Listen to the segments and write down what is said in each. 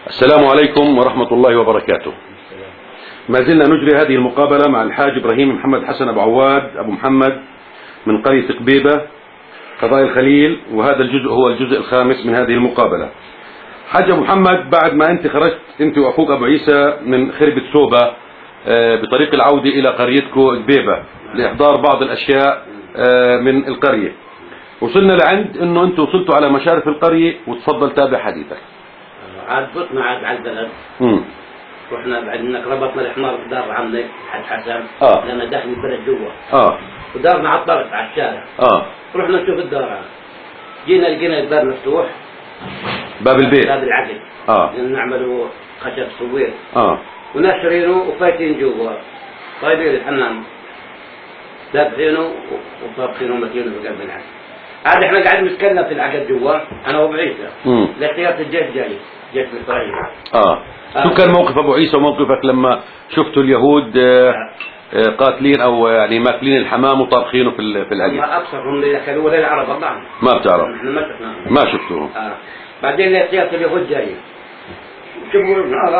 السلام عليكم ورحمة الله وبركاته. ما زلنا نجري هذه المقابلة مع الحاج إبراهيم محمد حسن أبو عواد أبو محمد من قرية قبيبة قضاء الخليل، وهذا الجزء هو الجزء الخامس من هذه المقابلة. حاج أبو محمد، بعد ما أنت خرجت أنت وأخوك أبو عيسى من خربة سوبة بطريق العودة إلى قريتكم قبيبة لإحضار بعض الأشياء من القرية، وصلنا لعند أنه أنتم وصلتوا على مشارف القرية، وتفضل تابع حديثك. عاد فتنا عاد على البلد. رحنا بعد انك ربطنا الحمار بدار عمك حج حسن. لما داخل البلد جوا. ودارنا على الطرف على الشارع. رحنا نشوف الدار. جينا لقينا الباب مفتوح. باب البيت. باب العقل. نعملوا خشب صوير. وناشرينه وفايتين جوا. طيبين الحمام. دابحينه وطابخينه ومكينه في قلب العقل. عاد احنا قاعد نتكلم في العقد جوا انا وابو عيسى. لاختيار الجيش جاي جيش اسرائيل. شو كان موقف ابو عيسى وموقفك لما شفتوا اليهود قاتلين او يعني ماكلين الحمام وطابخينه في العقد؟ ما ابصرهم اللي ياكلوا ولا العرب والله ما بتعرف. احنا ما شفناهم. ما شفتوهم. بعدين لاختيار اليهود جاي. شوفوا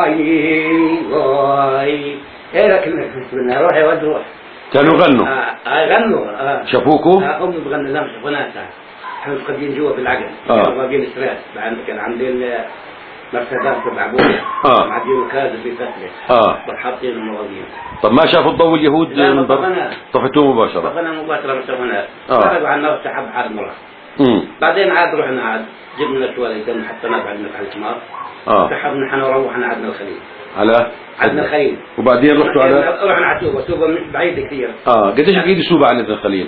واي ايه لكن بدنا روح يا ولد روح. كانوا يغنوا. غنوا. شافوكوا؟ هم بغنوا لا مش شافوناش. احنا قاعدين جوا بالعقل. كانوا واقفين استراد. كان عاملين مرتبات تبع ابويا. معدين كاز في فتله. حاطين المواضيع. طب ما شافوا الضوء اليهود من برا؟ طفيتوه مباشرة. طفينا مباشرة ما شافوناش. خرجوا على النار سحب على المرة. بعدين عاد رحنا عاد جبنا شوية دم حطيناه بعد على الحمار. سحبنا احنا وروحنا عدنا الخليل. عدنا الخليل. وبعدين رحتوا على؟ رحنا على سوبة. سوبة مش بعيد كثير. قديش بعيد سوبة عن ابن الخليل؟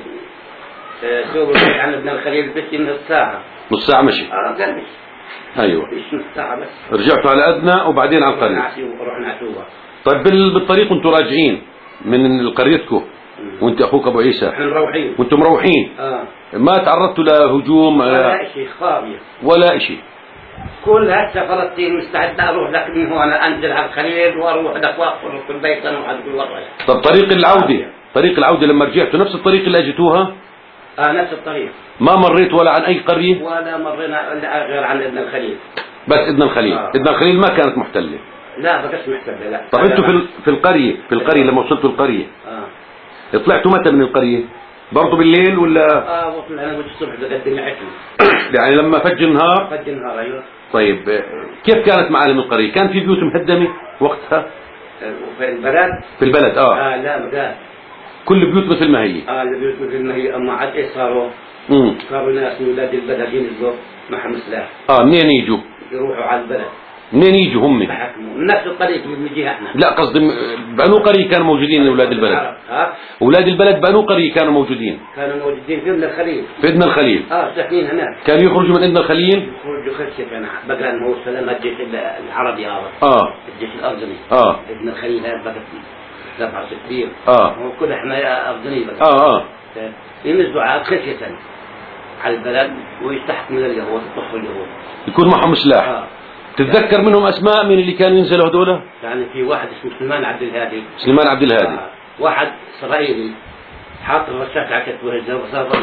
سوبة عن ابن الخليل بس نص ساعة. نص ساعة مشي؟ قال مش. ايوه. نص ساعة بس. رجعتوا على أدنى وبعدين على القرية. رحنا على سوبة. طيب بالطريق وانتم راجعين من قريتكم وانت اخوك ابو عيسى. احنا مروحين. وانتم مروحين. ما تعرضتوا لهجوم؟ ولا شيء خاوية. ولا شيء. كل هسه فلسطين مستعد اروح لك من هون انزل على الخليل واروح لك واخر في البيت انا وحد كل وضعي. طب طريق العودة لما رجعتوا نفس الطريق اللي اجيتوها؟ نفس الطريق. ما مريت ولا عن اي قرية؟ ولا مرينا غير عن ابن الخليل. بس ابن الخليل. ابن الخليل ما كانت محتلة. لا ما كانتش محتلة لا. طب انتوا في القرية لما وصلتوا القرية طلعتوا متى من القرية؟ برضه بالليل ولا؟ وطلعنا الصبح بقدم اكل. يعني لما فج النهار؟ فج النهار ايوه. طيب كيف كانت معالم القرية؟ كان في بيوت مهدمة وقتها؟ في البلد؟ في البلد لا ما كان. كل البيوت مثل ما هي؟ البيوت مثل ما هي. اما عاد ايش صاروا؟ صاروا ناس من ولاد البلد ينزلوا معهم سلاح. منين يجوا؟ يروحوا على البلد. منين يجوا هم؟ من نفس الطريق اللي بنجيها احنا. لا قصدي بأنو قرية كانوا موجودين اولاد البلد؟ اولاد البلد بأنو قرية كانوا موجودين؟ كانوا موجودين في ابن الخليل. في ابن الخليل. ساكنين هناك. كانوا يخرجوا من ابن الخليل؟ يخرجوا خشية انا بقى انه هو سلام الجيش العربي هذا. الجيش الاردني. ابن الخليل هذا بقى 67. هو كل احنا اردني بقى. ينزلوا على خشية على البلد ويستحكموا اليهود يطفوا اليهود. يكون معهم سلاح. تتذكر منهم اسماء من اللي كانوا ينزلوا هذول؟ يعني في واحد اسمه سليمان عبد الهادي. سليمان عبد الهادي. واحد اسرائيلي حاط الرشاش على كتفه وصار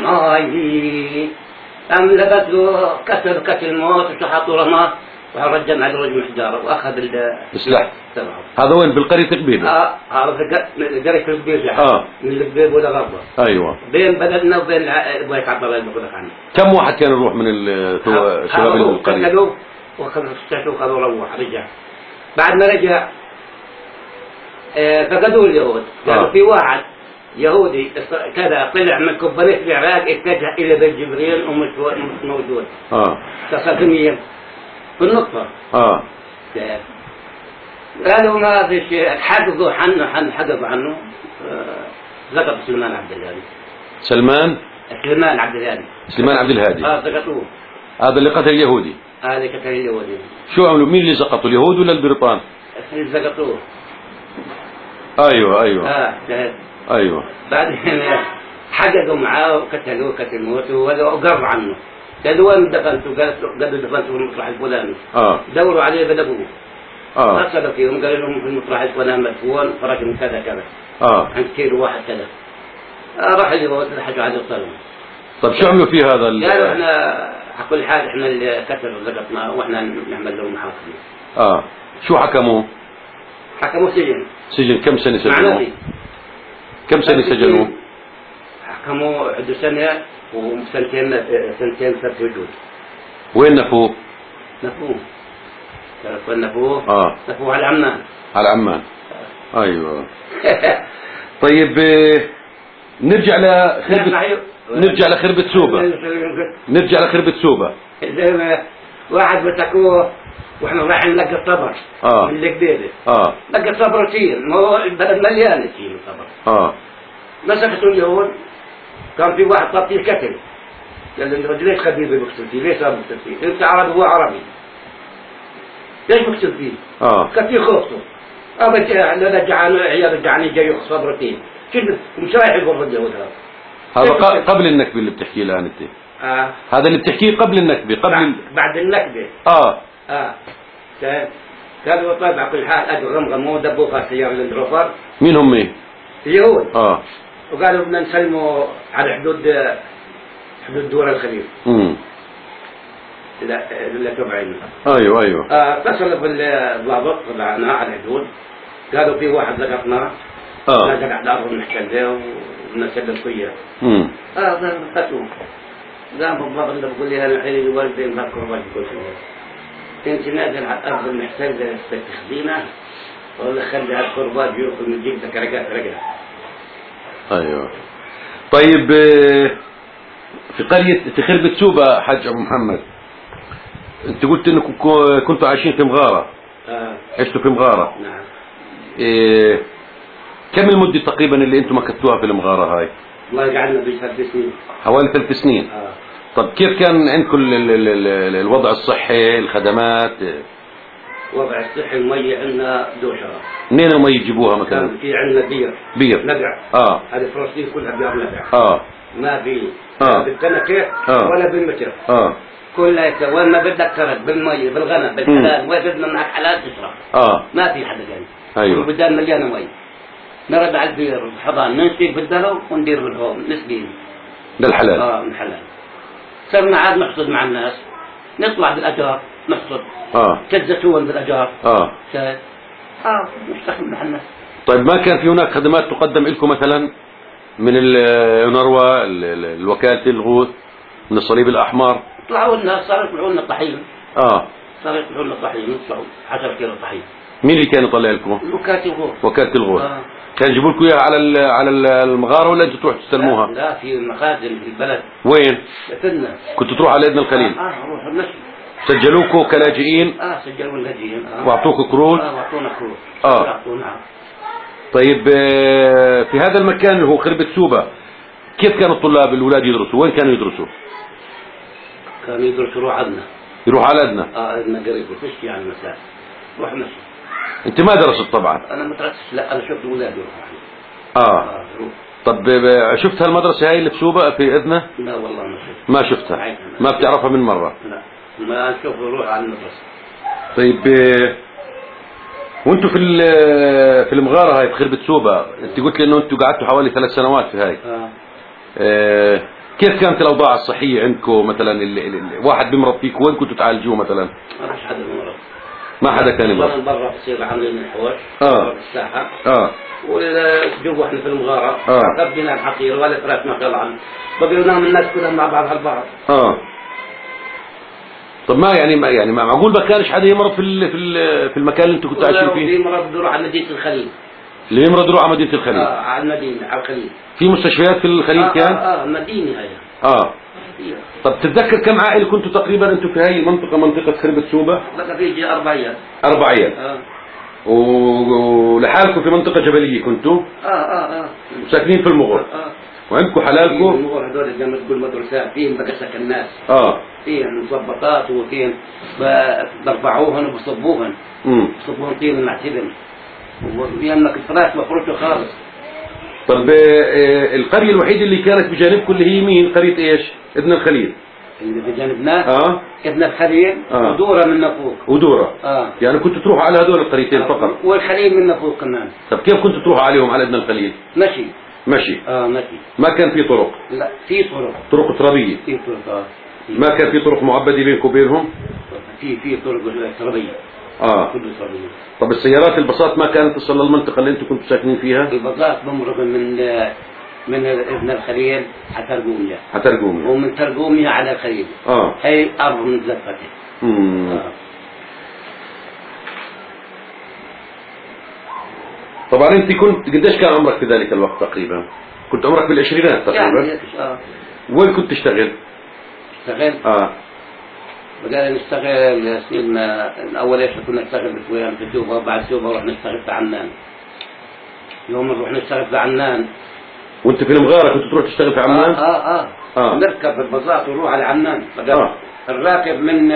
لبس له قتل موت وحطوا رماه ورجم على الرجل حجاره واخذ السلاح تبعه. هذا وين بالقريه قبيبه؟ هذا قريه قبيبه. من القبيب ولا غربه. ايوه. بين بلدنا وبين ابويك عبد الله اللي بقولك عنه. كم واحد كان يروح من شباب القريه؟ وخذوا السلاح وخذوا روح رجع. بعد ما رجع فقدوا اليهود. قالوا في واحد يهودي كذا طلع من كوبانية العراق اتجه الى بيت جبريل ومش موجود. اتصل في النقطة. قالوا ما في شيء. حققوا عنه لقب سليمان عبد الهادي. سليمان عبد الهادي. سقطوه. هذا اللي قتل اليهودي. هذا قتل اليهودي. شو عملوا؟ مين اللي سقطوا؟ اليهود ولا البريطان؟ اللي سقطوه. ايوه. بعدين حققوا معاه وقتلوه قتل موته وقروا عنه. قالوا وين دفنتوا؟ قالوا دفنتوا في المطرح الفلاني. دوروا عليه بلغوه. اتصلوا فيهم قالوا لهم في المطرح الفلاني مدفون فرقم كذا كذا. عند كيلو واحد كذا. راح اليهود لحقوا عليه وصلوا. طيب شو عملوا في هذا؟ قالوا احنا على كل حال احنا اللي كسر زقطنا واحنا نعمل له محاكمه. شو حكموه؟ حكموه سجن. كم سنة سجنوه؟ كم سنة سجنوه؟ حكموه عنده سنة وسنتين سنة وجود. وين نفوه؟ نفوه على عمان. على عمان. ايوه. طيب نرجع لخربة سوبة. زي ما واحد مسكوه واحنا رايحين نلقى الصبر من القبيله. لقى الصبر كثير، ما هو البلد مليان كثير صبر. مسكته اليهود، كان في واحد طاب فيه كتل، قال له ليش خبيبي بقتل فيه؟ ليش صار بقتل فيه؟ انت عربي وهو عربي، ليش بقتل فيه؟ كان في خوفه. انا جعان عيال جعاني جاي ياخذ صبرتين، شنو مش رايح يقول اليهود هذا قبل النكبة اللي بتحكيه الآن أنت. هذا اللي بتحكيه قبل النكبة، بعد النكبة. كانوا طيب على كل حال أجوا غمغموا ودبوا في السيارة الاندروفر. مين هم؟ اليهود. وقالوا بدنا نسلموا على حدود دول الخليج. اللي تبعينا. ايوه. اتصلوا بالضابط طلعنا على الحدود، قالوا في واحد لقطنا. نزل على الارض المحتله ونسلم فيها. قالوا قام الضابط اللي بقول لي انا الحين الوالدين مفكر والدي كل شيء. انت نازل على الارض المحتله تستخدمينها ولا خلي هالكرباج ياكل من جيبتك رقع. ايوه. طيب في خربة سوبة حاج ابو محمد، انت قلت انكم كنتوا عايشين في مغارة. عشتوا في مغارة. نعم. كم المدة تقريبا اللي انتم مكثتوها في المغارة هاي؟ والله قعدنا ب 3 سنين. حوالي 3 سنين. طب كيف كان عندكم الوضع الصحي، الخدمات؟ الوضع الصحي، المية عندنا دوشرة. منين المية تجيبوها مثلا؟ كان في عندنا بير نقع. هذه فلسطين كلها بير نقع. ما في بالتنكة ولا بالمتر. كلها وين ما بدك ترد بالمية بالغنم بالحلال، وين بدنا معك حلال تشرب. ما في حدا ثاني. ايوه. البلدان مليانة مي. نرد على البير الحضان نسقي بالدلو وندير بالهوم نسقي للحلال. من حلال. صرنا عاد نحصد مع الناس، نطلع بالأجار نحصد. كالزيتون بالأجار. نشتغل مع الناس. طيب ما كان في هناك خدمات تقدم لكم مثلا من اليونروا، الوكالة الغوث، من الصليب الأحمر؟ طلعوا لنا، صاروا يطلعوا لنا طحين. صاروا يطلعوا لنا طحين، يطلعوا 10 كيلو طحين. مين اللي كان يطلع لكم؟ وكالة الغوث. كان يجيبوا لكم اياها على المغارة ولا انتوا تروحوا تستلموها؟ لا في مخازن في البلد. وين؟ كنا كنتوا تروحوا على ادنى الخليل؟ نروح نمشي. سجلوكوا كلاجئين؟ سجلوا اللاجئين. واعطوكوا كروت؟ واعطونا كروت. طيب في هذا المكان اللي هو خربة سوبة، كيف كانوا الطلاب الأولاد يدرسوا؟ وين كانوا يدرسوا؟ كانوا يدرسوا يروح على أدنى. أدنى قريب مشي يعني المسافة، روح مشي. أنت ما درست طبعا؟ أنا ما درستش، لا أنا شفت أولاد يروحوا. طب شفت هالمدرسة هاي اللي بسوبة في أدنى؟ لا والله ما شفتها. ما بتعرفها من مرة؟ لا ما أشوف روح على المدرسة. طيب وانتوا في المغارة هاي في خربة سوبة، انت قلت لي انه انتوا قعدتوا حوالي 3 سنوات في هاي. كيف كانت الأوضاع الصحية عندكم مثلا؟ واحد بيمرض فيك وين كنتوا تعالجوه مثلا؟ ما فيش حدا بيمرض. ما حدا كان يمرض. برا بصير عاملين الحوش في الساحة. ولا جوا احنا في المغارة. قبلنا الحقير ولا تركنا طبعا. بقينا نام الناس كلهم مع بعض هالبعض. طب ما يعني معقول ما كانش حدا يمرض في المكان اللي انتوا كنتوا عايشين فيه؟ في مرض بيروح على مدينة الخليل. اللي يمرض يروح على مدينة الخليل. على المدينة على الخليل. في مستشفيات في الخليل كان؟ مدينة هي. طب تتذكر كم عائلة كنتوا تقريبا انتوا في هاي المنطقة، منطقة خربة سوبة؟ بقى في 4 عيال. 4 عيال. ولحالكم في منطقة جبلية كنتوا؟ ساكنين في المغور. وعندكم حلالكم؟ المغور هذول زي ما تقول مدرسات، فيهم بقى سكن ناس. فيهم مظبطات وفيهم برفعوهن وبصبوهن. بصبوهن طين المعتدل. ويملك الفراش مفروشه خالص. طب القرية الوحيدة اللي كانت بجانبكم اللي هي مين؟ قرية ايش؟ ابن الخليل. اللي بجانبنا؟ ابن الخليل ودورة من نفوق. ودورة. يعني كنتوا تروحوا على هذول القريتين فقط؟ والخليل من نفوق كمان. طب كيف كنتوا تروحوا عليهم على ابن الخليل؟ مشي. مشي. ما كان في طرق؟ لا في طرق ترابية. في طرق. ما كان في طرق معبدة بينكم وبينهم؟ في طرق ترابية. كله صار منه. طب السيارات الباصات ما كانت تصل للمنطقة اللي انتم كنتوا ساكنين فيها؟ الباصات بمرق من ابن الخليل على ترقومية. ومن ترقومية على الخليل. هي أرض متزفته. طبعا انت كنت قديش كان عمرك في ذلك الوقت تقريبا؟ كنت عمرك بالعشرينات تقريبا؟ يعني وين كنت تشتغل؟ بدأنا نشتغل سنين أول إيش كنا نشتغل بشوية في سوبا، بعد سوبا رحنا نشتغل في عمان. يوم نروح نشتغل في عمان. وأنت في المغارة كنت تروح تشتغل في عمان؟ نركب الباصات ونروح على عمان. الراكب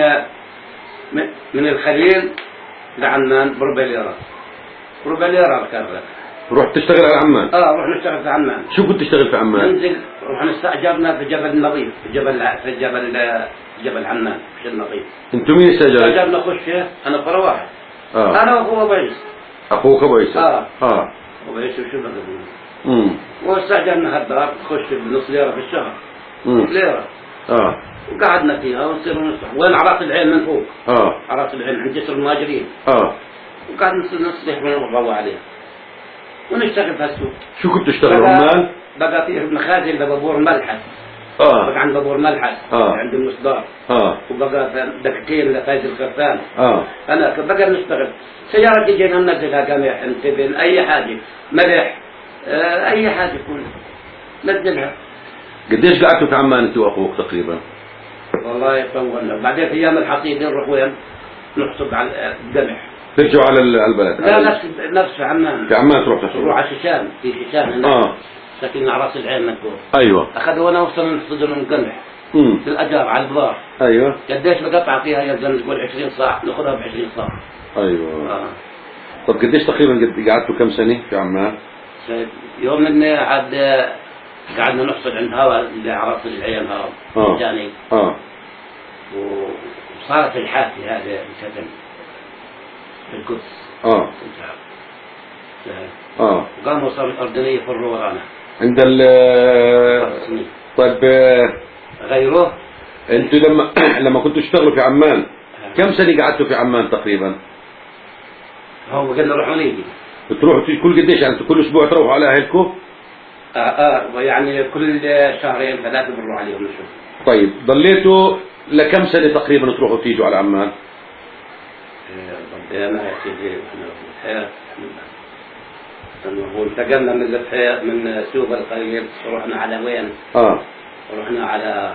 من الخليل لعمان بربع ليرة. بربع ليرة كان الراكب. رحت تشتغل على عمان؟ رحنا نشتغل في عمان. شو كنت تشتغل في عمان؟ ننزل رحنا استأجرنا في جبل النظيف، في جبل عمان في النظيف. انتم مين استأجرنا خش فيه انا فرا واحد. انا واخوه ابو عيسى. اخوك ابو عيسى؟ ابو عيسى وشو بقى؟ واستأجرنا هالدار تخش بنص ليرة في الشهر. نص ليرة. وقعدنا فيها ونصير نصلح. وين عراس العين من فوق؟ عراس العين عند جسر المهاجرين. وقعدنا نصلح ونروح عليه. ونشتغل في السوق. شو كنت تشتغل عمال؟ بقى فيه مخازن لبابور ملحس. بقى عند بابور ملحس عند المصدار. وبقى دكتين لفايز الخرفان. انا بقى نشتغل. سيارة تجينا ننزلها قمح انتبن اي حاجة ملح اي حاجة تكون ننزلها. قديش قعدتوا في عمان انت واخوك تقريبا؟ والله طولنا. بعدين في ايام الحصيد نروح وين؟ نحصد على القمح. ترجعوا على البلد؟ لا نفس في عمان. في عمان تروح تحصد؟ نروح على شيشان، في شيشان هناك. ساكنين على راس العين من فوق. ايوه. اخذونا وصلنا نحصد لهم قمح. في الاجار على البضار. ايوه. قديش بقطع فيها يلزم نقول 20 صاع، ناخذها ب 20 صاع. ايوه. طب قديش تقريبا قعدتوا كم سنة في عمان؟ يوم من عاد قعدنا نحصد عند هوا اللي على راس العين هوا. مجاني. وصارت الحافة هذا الكتم في القدس. وقاموا صار الأردنية في الرورانا عند طيب غيره. انتوا لما كنتوا تشتغلوا في عمان كم سنة قعدتوا في عمان تقريبا؟ هو قلنا نروح ونيجي. بتروحوا كل قديش يعني كل اسبوع تروحوا على اهلكم؟ يعني كل شهرين ثلاثة بنروح عليهم نشوف. طيب ضليتوا لكم سنة تقريبا تروحوا تيجوا على عمان؟ ضلينا يا سيدي انتقلنا من الحياة من سوق الخليل رحنا على وين؟ رحنا على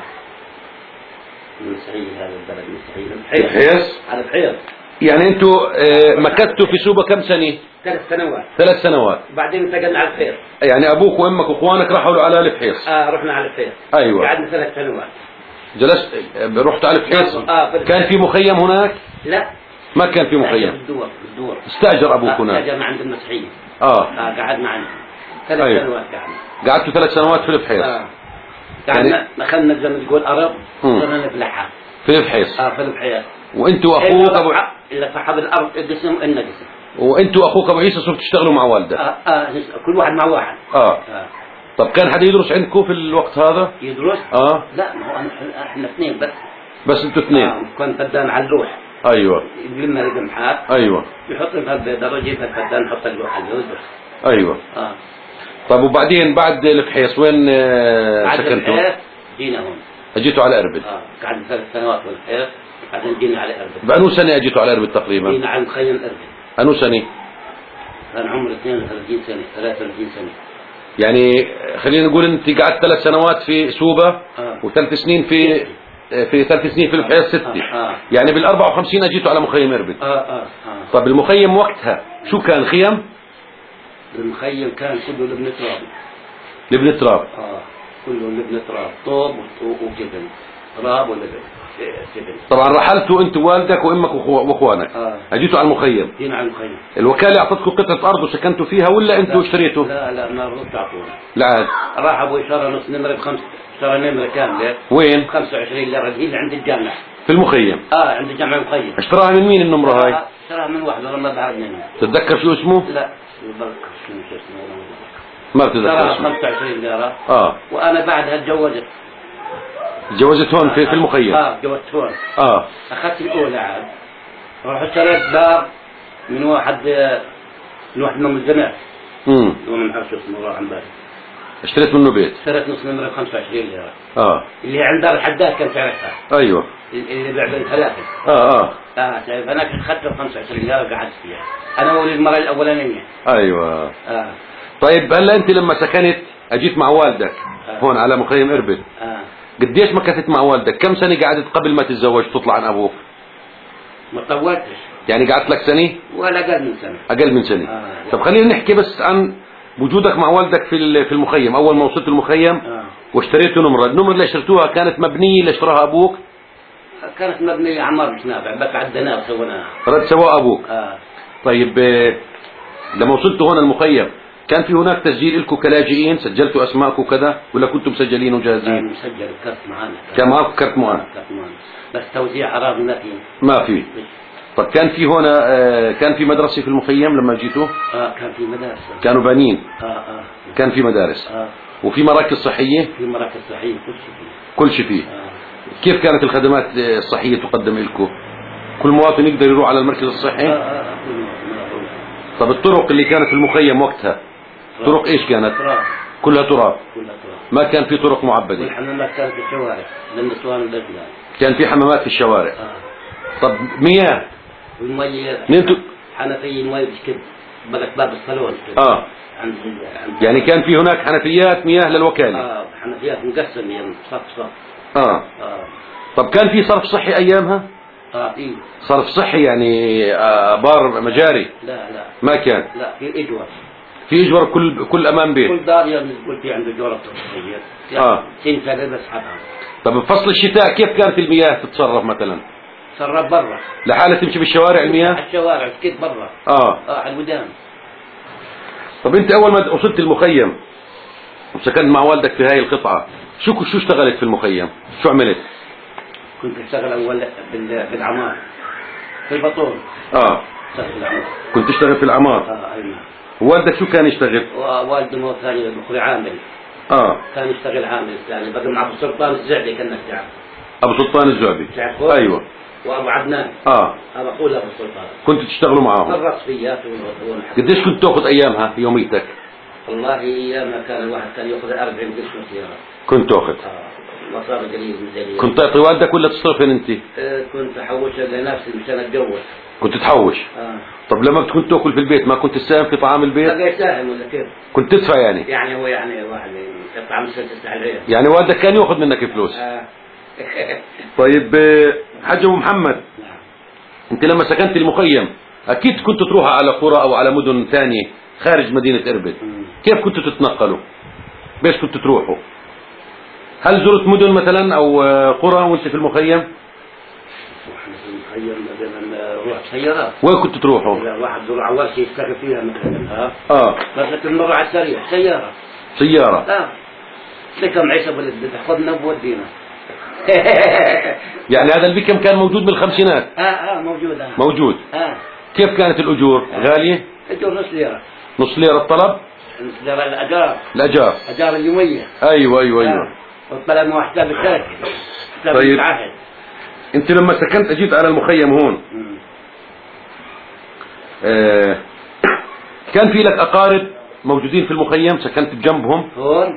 مسعيد. هذا البلد مسعيد. الحيص؟ على الحيص. يعني انتوا مكثتوا في سوبا كم سنة؟ 3 سنوات. 3 سنوات. بعدين انتقلنا على الحيص. يعني ابوك وامك واخوانك راحوا على الحيص؟ رحنا على الحيص. ايوه. قعدنا 3 سنوات. جلست رحت على الحيص؟ كان في مخيم هناك؟ لا. ما كان في مخيم. بالدور. استاجر ابوك هناك؟ استاجرنا عند المسيحيين. قعدنا عنده 3 سنوات. قعدتوا 3 سنوات في البحيص. قعدنا اخذنا زي ما تقول ارض صرنا نفلحها في البحيص. في البحيص. وانتوا واخوك ابو اللي صاحب الارض قسم إلنا قسم. وانتوا واخوك ابو عيسى صرتوا تشتغلوا مع والده؟ كل واحد مع واحد. طب كان حدا يدرس عندكم في الوقت هذا؟ يدرس؟ لا ما هو احنا 2 بس. بس انتوا 2؟ كنت فدان على اللوح. ايوه. يجيب لنا القمحات. ايوه. يحط لنا البيضه ويجيب الفدان نحط اللوح عليه ويدرس. ايوه. طيب وبعدين بعد البحيص وين سكنتوا؟ بعد جينا هون. اجيتوا على اربد؟ قعدنا 3 سنوات في البحيص. بعدين جينا على اربد. بأنو سنة اجيتوا على اربد تقريبا؟ جينا على مخيم اربد. أنو سنة؟ كان عمري 32 سنة 33 سنة. يعني خلينا نقول انت قعدت 3 سنوات في سوبا و3 سنين في 3 سنين في البحيص 6. يعني بال 54 اجيتوا على مخيم اربد. طب المخيم وقتها شو كان خيم؟ المخيم كان كله لبنة تراب. لبنة تراب؟ كله لبنة تراب، طوب وجبن، تراب ولبن. طبعا رحلتوا انت ووالدك وامك واخوانك. اجيتوا على المخيم. جينا على المخيم. الوكالة اعطتكم قطعة ارض وسكنتوا فيها ولا انتوا اشتريتوا؟ لا ما رضوا يعطونا. لا راح ابوي اشترى نص نمرة اشترى نمرة كاملة. وين؟ 25 ليرة اللي عند الجامع. في المخيم؟ عند الجامع المخيم. اشتراها من مين النمرة هاي؟ اشتراها من واحد والله ما بعرف منه. تتذكر شو اسمه؟ لا بتذكر شو اسمه. ما بتتذكر اسمه. 25 ليرة. وانا بعدها تجوزت. تجوزت هون في المخيم؟ تجوزت هون. اخذت الاولى عاد. رحت اشتريت دار من واحد من الزمالك. هو من عرش اسمه راح عن بالي. اشتريت منه بيت؟ اشتريت نص نمرة 25 ليرة. اللي عند دار الحداد كان سعرها. ايوه. اللي بيع بين ثلاثة. شايف انا اخذته ب 25 ليرة قعدت فيها. انا وولي المرة الاولانية. ايوه. طيب هلا انت لما سكنت اجيت مع والدك هون على مخيم اربد. قديش مكثت مع والدك؟ كم سنة قعدت قبل ما تتزوج تطلع عن ابوك؟ ما طولتش. يعني قعدت لك سنة؟ ولا أقل من سنة. أقل من سنة. طب خلينا نحكي بس عن وجودك مع والدك في المخيم. أول ما وصلت المخيم واشتريتوا نمرة، النمرة اللي اشتريتوها كانت مبنية اللي اشتراها أبوك؟ كانت مبنية عمار مش نافع، بس عدناها وسويناها. رد سواها أبوك. طيب لما وصلتوا هون المخيم كان في هناك تسجيل لكم كلاجئين؟ سجلتوا أسماءكم كذا ولا كنتم مسجلين وجاهزين؟ مسجل الكرت معانا. كان معكم كرت معانا؟ بس توزيع أراضي ما في. ما في. طب كان في هنا كان في مدرسة في المخيم لما جيتوا؟ كان في مدارس. كانوا بانين؟ كان في مدارس. وفي مراكز صحية؟ في مراكز صحية كل شيء فيه. كل شيء فيه. كيف كانت الخدمات الصحية تقدم لكم؟ كل مواطن يقدر يروح على المركز الصحي؟ طب الطرق اللي كانت في المخيم وقتها طرق ايش كانت؟ كلها تراب. ما كان في طرق معبدة. والحمامات كانت في الشوارع للنسوان والرجال. كان في حمامات في الشوارع. طب مياه؟ والمية حنفية المية بتكب باب الصالون كده. يعني كان في هناك حنفيات مياه للوكالة. حنفيات مقسمة يعني صف. طب كان في صرف صحي ايامها؟ إيه. صرف صحي يعني بار مجاري؟ لا ما كان. لا في اجور. في اجور كل امام بيت. كل دار يقول في عنده جورة صحية. سنة بس حطها. طب بفصل الشتاء كيف كانت المياه تتصرف مثلا؟ تصرف برا. لحالة تمشي بالشوارع المياه؟ الشوارع كيف برا. على الودان. طب انت اول ما وصلت المخيم وسكنت مع والدك في هاي القطعة شو اشتغلت في المخيم؟ شو عملت؟ كنت اشتغل اول بالعمار في البطول. كنت تشتغل في العمار. ايوه. والدك شو كان يشتغل؟ والده مو ثاني اخوي عامل. كان يشتغل عامل ثاني بقى مع ابو سلطان الزعبي كان تعرف. ابو سلطان الزعبي. ايوه. وابو عدنان. هذا اخوه ابو سلطان. كنت تشتغلوا معاهم؟ الرصفيات قديش كنت تاخذ ايامها يوميتك؟ والله ايامها كان الواحد كان ياخذ 40 قرش سيارة. كنت تاخذ؟ مصاري قليل ميزانية. كنت تعطي والدك ولا تصرفين انت؟ كنت احوشها لنفسي مشان اتجوز. كنت تحوش؟ طب لما كنت تاكل في البيت ما كنت تساهم في طعام البيت؟ لا يساهم ولا كيف؟ كنت تدفع يعني؟ يعني هو يعني واحد يطعم تستحل العيال. يعني والدك كان ياخذ منك فلوس؟ طيب حاج ابو محمد. انت لما سكنت المخيم اكيد كنت تروح على قرى او على مدن ثانية خارج مدينة اربد. كيف كنتوا تتنقلوا؟ بيش كنتوا تروحوا؟ هل زرت مدن مثلا او قرى وانت في المخيم؟ احنا في المخيم مثلا نروح سيارات. وين كنتوا تروحوا؟ واحد زرع اول شيء يشتغل فيها مثلا. بس المرة على السريع سيارة. لكم عيسى ولد تاخذنا بودينا. يعني هذا البكم كان موجود بالخمسينات؟ موجود. موجود. كيف كانت الاجور؟ غالية؟ اجور نص ليرة. نص ليرة الطلب؟ نص ليرة الاجار. اجار اليومية. ايوه. والطلب مو حساب الشركة. طيب انت لما سكنت اجيت على المخيم هون كان في لك اقارب موجودين في المخيم سكنت بجنبهم؟ هون؟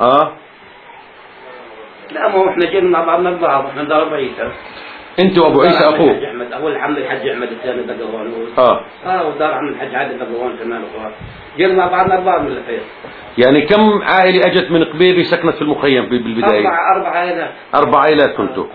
لا ما احنا جينا مع بعضنا البعض. احنا دار ابو عيسى. انت وابو عيسى اخوك؟ اول عم الحج احمد الثاني بقى هون. ودار عم الحج عادل بقى هون كمان اخوان. جينا مع بعضنا البعض من الخير. يعني كم عائلة اجت من قبيبة سكنت في المخيم بالبداية؟ 4 عائلات. 4 عائلات كنتوا.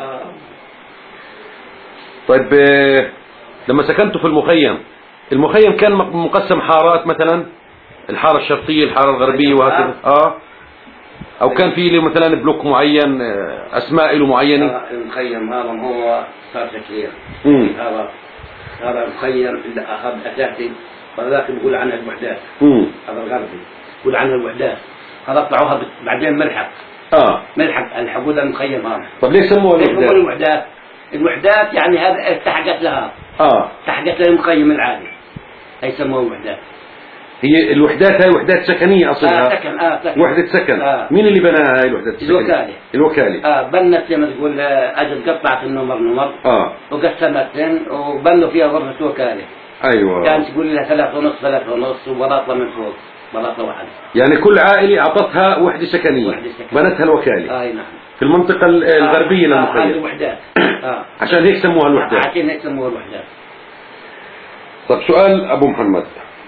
طيب لما سكنتوا في المخيم كان مقسم حارات مثلا؟ الحارة الشرقية الحارة الغربية وهكذا؟ او كان في مثلا بلوك معين اسماء له معينه؟ المخيم هذا هو صار شكليا. هذا المخيم اللي اخذ اساسي وذاك بيقول عنها الوحدات. هذا الغربي بيقول عنها الوحدات. هذا طلعوها بعدين ملحق. ملحق الحقوا المخيم هذا. طب ليش سموها الوحدات؟ الوحدات يعني هذا التحقت لها. التحقت للمخيم العادي. هي سموها الوحدات. هي الوحدات هاي وحدات سكنية أصلها؟ سكن. وحدة سكن. مين اللي بناها هاي الوحدات السكنية؟ الوكالة. بنت زي ما تقول أجل قطعت النمر وقسمتهن وبنوا فيها غرفة وكالة. أيوة. كانت تقول لها 3.5 وبلاطة من فوق، بلاطة واحدة. يعني كل عائلة أعطتها وحدة سكنية. بنتها الوكالة. نعم. في المنطقة الغربية للمخيم. هذه وحدات. عشان هيك سموها الوحدات. عشان هيك سموها الوحدات. طب سؤال أبو محمد،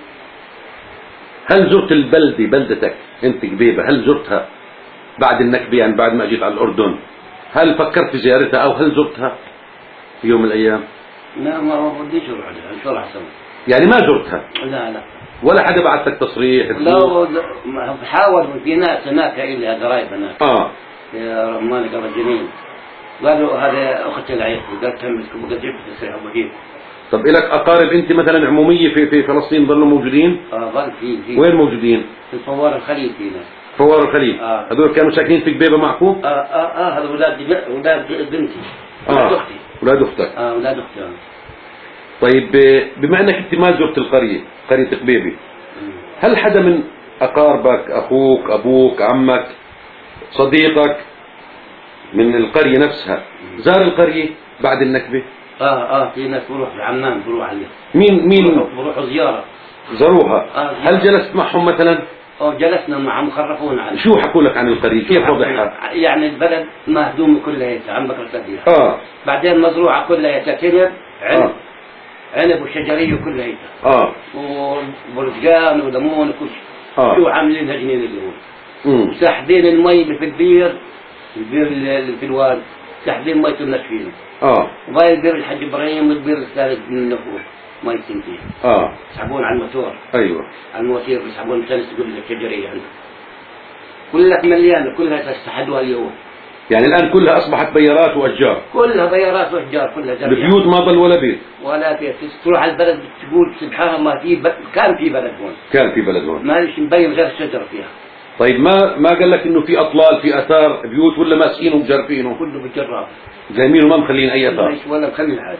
هل زرت البلدة بلدتك أنت قبيبة، هل زرتها بعد النكبة يعني بعد ما أجيت على الأردن؟ هل فكرت في زيارتها أو هل زرتها في يوم من الأيام؟ لا ما بديش أروح لها صراحة. يعني ما زرتها؟ لا. ولا حدا بعث لك تصريح؟ لا حاول في ناس هناك إلها قرايب هناك. يا رحمن قبل جنين قالوا هذا أختي العيد قالت لهم قد جبت تصريح وبجيب. طب إلك أقارب أنت مثلا عمومية في فلسطين ظلوا موجودين؟ ظل في. وين موجودين؟ في فوار الخليل فينا. فوار الخليل. هذول كانوا ساكنين في قبيبة معكم؟ هذا أولاد بنتي. أختي. أولاد أختك. أولاد أختي. طيب بما أنك أنت ما زرت القرية، قرية قبيبة، هل حدا من أقاربك، أخوك، أبوك، عمك، صديقك من القرية نفسها زار القرية بعد النكبة؟ في ناس بروح في عمان بروح عليها. مين بروحوا زيارة زاروها؟ هل جلست معهم مثلا؟ جلسنا معهم خرفونا عنها. شو حكوا لك عن القرية؟ كيف وضعها؟ يعني البلد مهدوم كلها عم بكرة فيها. بعدين مزروعة كلها كنب عنب وشجرية كلها وبرتقال وليمون وكل شيء. شو عاملينها جنين اليوم. ساحبين المي في البير اللي في الواد، ساحبين مية الناس فينا. وهاي البير الحاج ابراهيم والبير الثالث من النفوس ما يتم فيه. يسحبون على الموتور. ايوه. على الموتور يسحبون ثلاث تقول لك شجرية عندك. كلها مليانة كلها تستحدوها اليوم. يعني الآن كلها أصبحت بيارات وأشجار. كلها بيارات وأشجار كلها. البيوت ما ضل ولا بيت. ولا بيت. تروح على البلد تقول سبحان الله كان في بلد هون. كان في بلد هون. ما ليش مبين غير الشجرة فيها. طيب ما قال لك إنه في أطلال في آثار بيوت ولا ماسكينه ومجرفينه؟ كله بالجراب. جايبينه ما مخلين أي آثار. ولا مخلين حاجة.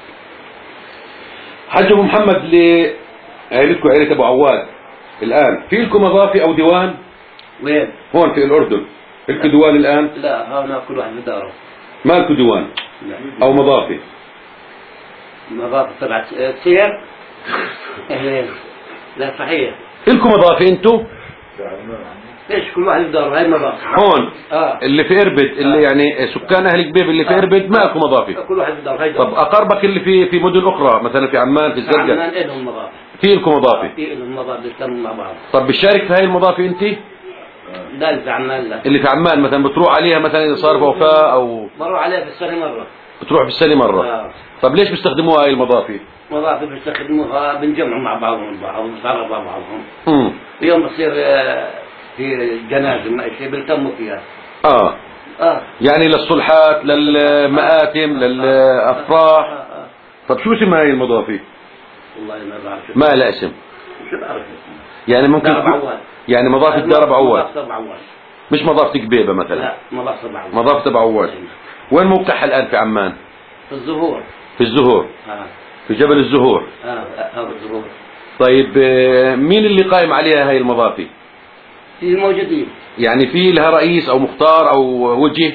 حاج أبو محمد اللي عائلتكم عائلة أبو عواد الآن في لكم مضافي أو ديوان؟ وين؟ هون في الأردن. لكم ديوان الآن؟ لا هنا كل واحد بداره. ما لكم ديوان؟ لا. أو مضافي؟ مضافي تبع سير؟ لا صحيح. لكم مضافي أنتم؟ ليش كل واحد بداره هاي مضافي؟ هون اللي في إربد اللي يعني سكان أهل قبيب اللي في إربد ما لكم مضافي؟ كل واحد بداره هاي. طب أقاربك اللي في مدن أخرى مثلا في عمان في الزرقاء؟ عمان لهم مضافي. في لكم مضافي؟ في لهم مضافي بيشتغلوا مع بعض. طب بتشارك في هاي المضافي أنت؟ لا اللي في عمان لا. اللي في عمان مثلا بتروح عليها مثلا إذا صار وفاة أو؟ بروح عليها في السنة مرة. بتروح في السنة مرة. طب ليش بيستخدموها هاي المضافي؟ مضافي بيستخدموها بنجمعوا مع بعضهم البعض وبنتعرف مع بعضهم. يوم بصير في جنازة ما شيء بيهتموا فيها. يعني للصلحات للمآتم للأفراح. طب شو اسم هاي المضافي؟ والله ما بعرف. ما لها اسم. شو بعرف. يعني ممكن يعني مضافة دار أبو عواد. مش مضافة قبيبة مثلا. لا مضافة تبع عواد. مضافة تبع عواد. وين موقعها الآن في عمان؟ في الزهور. في الزهور. في جبل الزهور. الزهور. طيب مين اللي قائم عليها هاي المضافي؟ في الموجودين. يعني في لها رئيس أو مختار أو وجه؟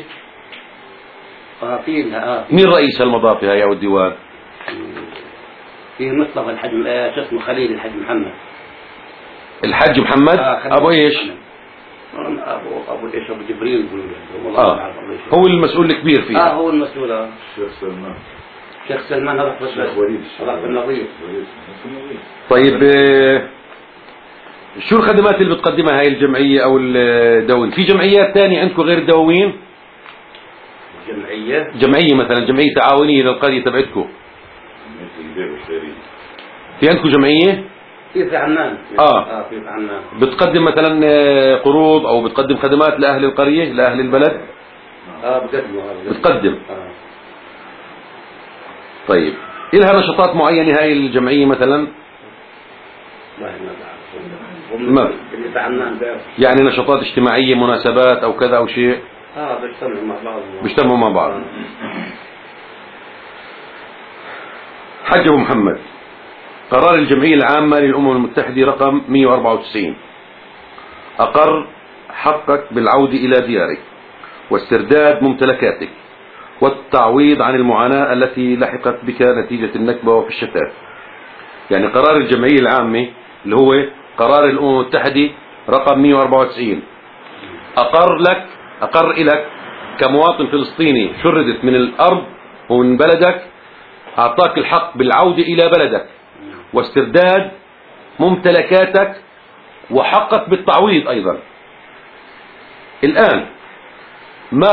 في لها. مين رئيس المضافي هاي أو الديوان؟ في مصطفى الحاج شو اسمه خليل الحاج محمد. الحاج محمد أبو إيش؟ أبو إيش أبو جبريل يقولوا له. والله هو المسؤول الكبير فيها. هو المسؤول. الشيخ سلمان. الشيخ سلمان هذا الشيخ وليد. النظيف. طيب شو الخدمات اللي بتقدمها هاي الجمعية أو الدواوين؟ في جمعيات ثانية عندكم غير الدواوين؟ جمعية مثلا جمعية تعاونية للقرية تبعتكم. في عندكم جمعية؟ في عمان. في عمان. بتقدم مثلا قروض أو بتقدم خدمات لأهل القرية لأهل البلد؟ بتقدم. طيب إلها نشاطات معينة هاي الجمعية مثلا؟ ما يعني نشاطات اجتماعية مناسبات أو كذا أو شيء؟ بيجتمعوا مع بعض. حاج أبو محمد قرار الجمعية العامة للأمم المتحدة رقم 194 أقر حقك بالعودة إلى ديارك واسترداد ممتلكاتك والتعويض عن المعاناة التي لحقت بك نتيجة النكبة وفي الشتات. يعني قرار الجمعية العامة اللي هو قرار الأمم المتحدة رقم 194 أقر لك كمواطن فلسطيني شردت من الأرض ومن بلدك، أعطاك الحق بالعودة إلى بلدك واسترداد ممتلكاتك وحقك بالتعويض أيضا. الآن ما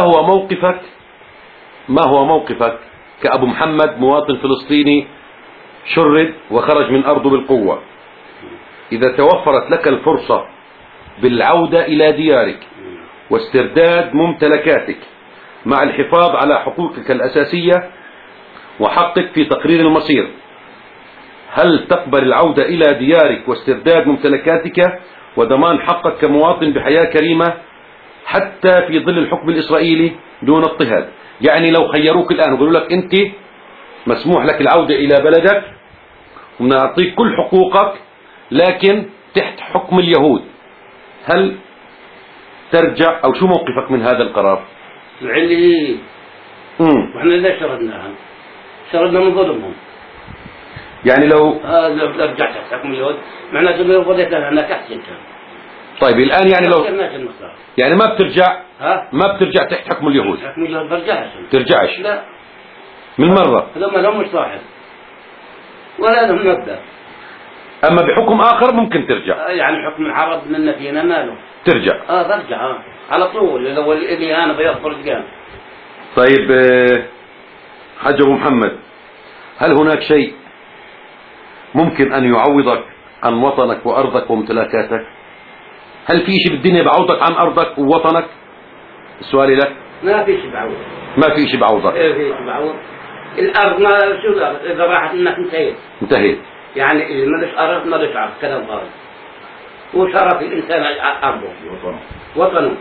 هو موقفك كأبو محمد مواطن فلسطيني شرد وخرج من أرضه بالقوة؟ إذا توفرت لك الفرصة بالعودة إلى ديارك واسترداد ممتلكاتك مع الحفاظ على حقوقك الأساسية وحقك في تقرير المصير، هل تقبل العودة إلى ديارك واسترداد ممتلكاتك وضمان حقك كمواطن بحياة كريمة حتى في ظل الحكم الإسرائيلي دون اضطهاد؟ يعني لو خيروك الآن وقالوا لك أنت مسموح لك العودة إلى بلدك ونعطيك كل حقوقك لكن تحت حكم اليهود، هل ترجع أو شو موقفك من هذا القرار؟ العلي وإحنا ليش شردناها؟ شردنا من ظلمهم. يعني لو رجعت تحت حكم اليهود معناته لو فضيت لنا أحسن كان. طيب الآن يعني لو يعني ما بترجع تحت حكم اليهود؟ حكم اليهود ترجعش؟ لا من مرة. لهم مش صاحب ولا لهم مبدأ. أما بحكم آخر ممكن ترجع. يعني حكم العرب منا فينا ماله ترجع. برجع على طول لو اللي أنا بياخذ فرجان. طيب حاج أبو محمد، هل هناك شيء ممكن أن يعوضك عن وطنك وأرضك وممتلكاتك؟ هل في شيء بالدنيا بعوضك عن أرضك ووطنك؟ سؤالي لك. ما في شيء بعوض. ما في شيء بعوضك. في شيء بعوض. الأرض ما شو الأرض إذا راحت منك انتهيت. يعني إذا ما ليش أرض ما ليش عرض كلام فاضي. وشرف الإنسان أرضه وطنه.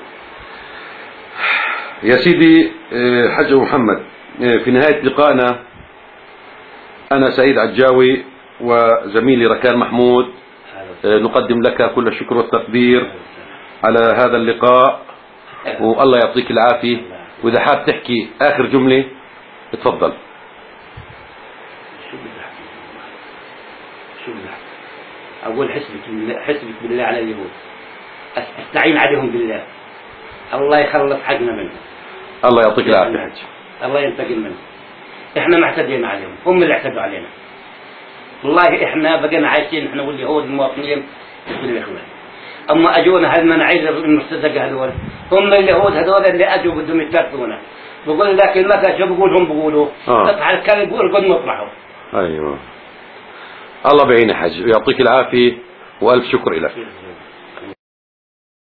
يا سيدي حاج أبو محمد، في نهاية لقائنا أنا سعيد عجاوي وزميلي ركان محمود نقدم لك كل الشكر والتقدير على هذا اللقاء، والله يعطيك العافية. وإذا حاب تحكي آخر جملة اتفضل. شو بدي أقول؟ حسبك بالله على اليهود، استعين عليهم بالله، الله يخلص حقنا منهم. الله يعطيك العافية حج. الله ينتقم منهم. احنا ما اعتدينا عليهم، هم اللي اعتدوا علينا. والله احنا بقينا عايشين احنا واليهود المواطنين مثل الاخوان. اما اجونا هل ما نعيد المرتزقه هذول، هم اليهود هذول اللي اجوا بدهم يتلفونا. بقول لك المثل شو بقولهم بقولوا قطع الكلب والقد مطرحه. ايوه الله بعيني حج، يعطيك العافية والف شكر لك.